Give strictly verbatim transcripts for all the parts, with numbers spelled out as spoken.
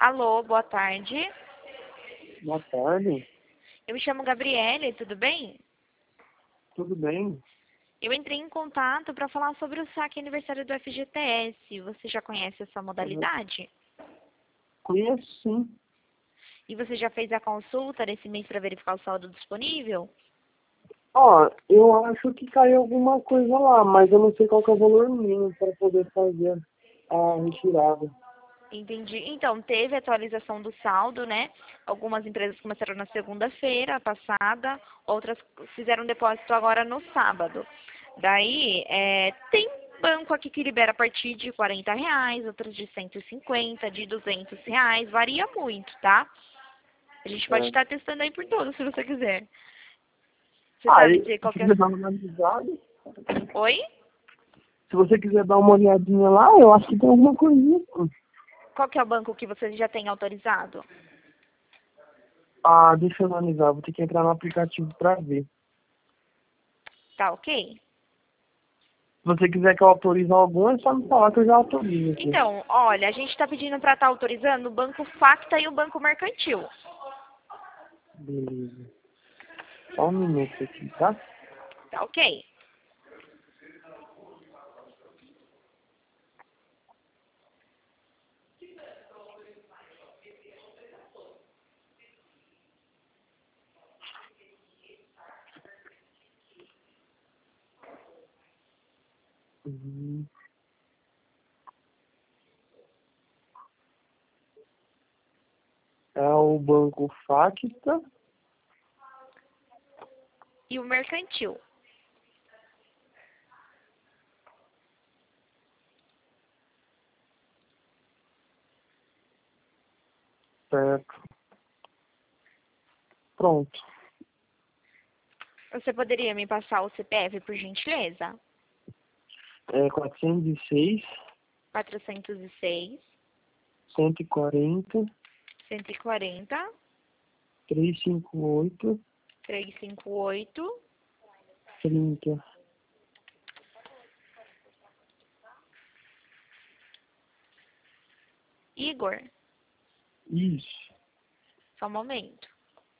Alô, boa tarde. Boa tarde, Eu me chamo Gabriele, tudo bem? tudo bem? Eu entrei em contato para falar sobre o saque aniversário do F G T S. Você já conhece essa Eu modalidade? conheço sim. E você já fez a consulta nesse mês para verificar o saldo disponível? Ó, eu acho que caiu alguma coisa lá, mas eu não sei qual que é o valor mínimo para poder fazer a retirada. Entendi. Então, teve atualização do saldo, né? Algumas empresas começaram na segunda-feira passada, outras fizeram depósito agora no sábado. Daí, é, tem banco aqui que libera a partir de quarenta reais, outros de cento e cinquenta, de duzentos reais, varia muito, tá? A gente pode É. estar testando aí por todos, se você quiser. Você Ah, sabe e dizer se qual que é... quiser dar uma analisada, Oi? se você quiser dar uma olhadinha lá, eu acho que tem alguma coisinha. Sim. Qual que é o banco que você já tem autorizado? Ah, deixa eu analisar, vou ter que entrar no aplicativo para ver. Tá ok? Se você quiser que eu autorize algum, é só me falar que eu já autorizo aqui. Então, olha, a gente está pedindo para estar autorizando o Banco Facta e o Banco Mercantil. Beleza. Só um minuto aqui, tá? Tá ok? Uhum. É o Banco Facta. E o Mercantil. Certo. Pronto. Você poderia me passar o C P F, por gentileza? É quatrocentos e seis, quatrocentos e seis, cento e quarenta, cento e quarenta, trezentos e cinquenta e oito, trezentos e cinquenta e oito. trinta. Igor, Isso. só um momento.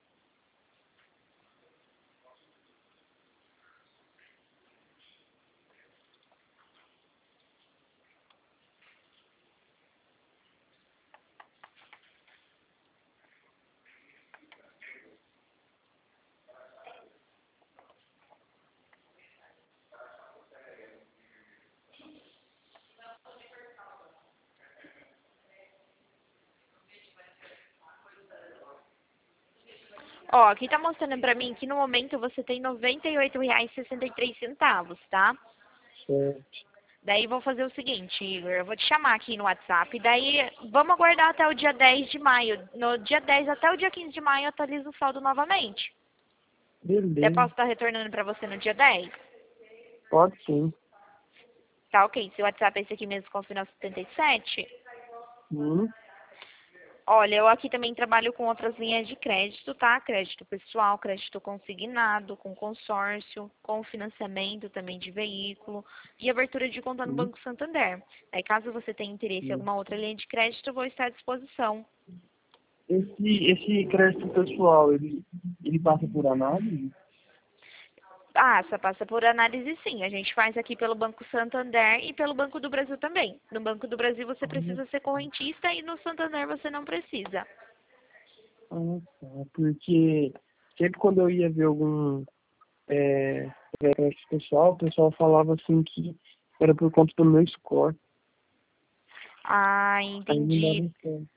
Ó, aqui tá mostrando pra mim que no momento você tem noventa e oito reais e sessenta e três centavos, tá? Certo. Daí vou fazer o seguinte, Igor, eu vou te chamar aqui no WhatsApp, daí vamos aguardar até o dia dez de maio. No dia dez até o dia quinze de maio eu atualizo o saldo novamente. Daí Beleza. posso estar retornando pra você no dia dez? Pode sim. Tá ok, seu WhatsApp é esse aqui mesmo com o final setenta e sete? Hum. Olha, eu aqui também trabalho com outras linhas de crédito, tá? Crédito pessoal, crédito consignado, com consórcio, com financiamento também de veículo e abertura de conta no Hum. Banco Santander. Aí, caso você tenha interesse em Hum. alguma outra linha de crédito, eu vou estar à disposição. Esse, esse crédito pessoal, ele, ele passa por análise? Ah, essa passa por análise sim. A gente faz aqui pelo Banco Santander e pelo Banco do Brasil também. No Banco do Brasil você Ah, precisa ser correntista e no Santander você não precisa. ah, tá. Porque sempre quando eu ia ver algum é, crédito pessoal, o pessoal falava assim que era por conta do meu score. Ah, Aí não entendi. dava certo.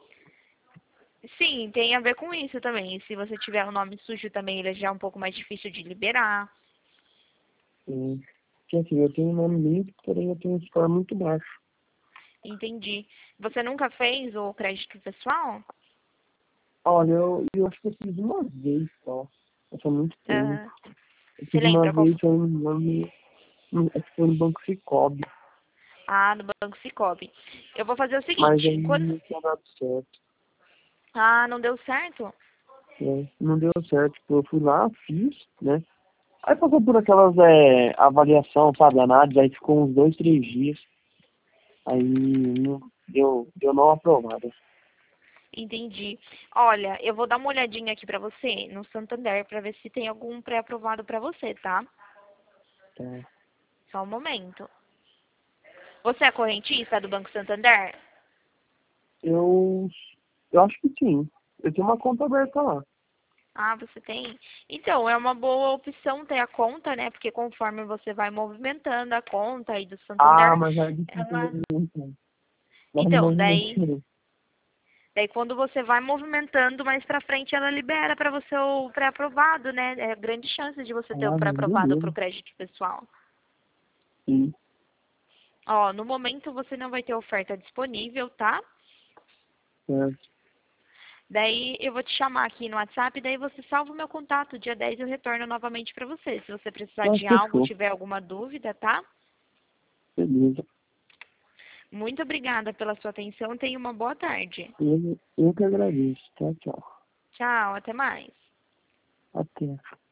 Sim, tem a ver com isso também. Se você tiver um nome sujo também, ele é já um pouco mais difícil de liberar. Sim. Porque assim, eu tenho um nome limpo, porém eu tenho um score muito baixo. Entendi. Você nunca fez o crédito pessoal? Olha, eu, eu acho que eu fiz uma vez só. Foi muito tempo. Aham. Eu Você fiz uma lembra qual vez, foi? se eu não me engano, no- acho que foi no Banco Cicobi. Ah, no Banco Cicobi. Eu vou fazer o Mas aí seguinte, quando... não tinha dado certo. Ah, não deu certo? Né? Não deu certo. Tipo, eu fui lá, fiz, né? Aí passou por aquelas é, avaliação, sabe, análise, aí ficou uns dois, três dias. Aí não, deu, deu não aprovada. Entendi. Olha, eu vou dar uma olhadinha aqui pra você no Santander pra ver se tem algum pré-aprovado pra você, tá? Tá. Só um momento. Você é correntista do Banco Santander? Eu, eu acho que sim. Eu tenho uma conta aberta lá. Ah, você tem? Então, é uma boa opção ter a conta, né? Porque conforme você vai movimentando a conta aí do Ah, Santander, mas é difícil ela... movimentar. Mas no Então, movimento daí, tirei. daí quando você vai movimentando mais pra frente, ela libera pra você o pré-aprovado, né? É grande chance de você ter o Ah, mas pré-aprovado pro beleza. crédito pessoal. Sim. Ó, no momento você não vai ter oferta disponível, tá? Certo. Daí eu vou te chamar aqui no WhatsApp, daí você salva o meu contato. Dia dez eu retorno novamente pra você. Se você precisar Ah, de algo, fechou. tiver alguma dúvida, tá? Beleza. Muito obrigada pela sua atenção. Tenha uma boa tarde. Eu, eu que agradeço. Tchau, tchau. Tchau, até mais. Até.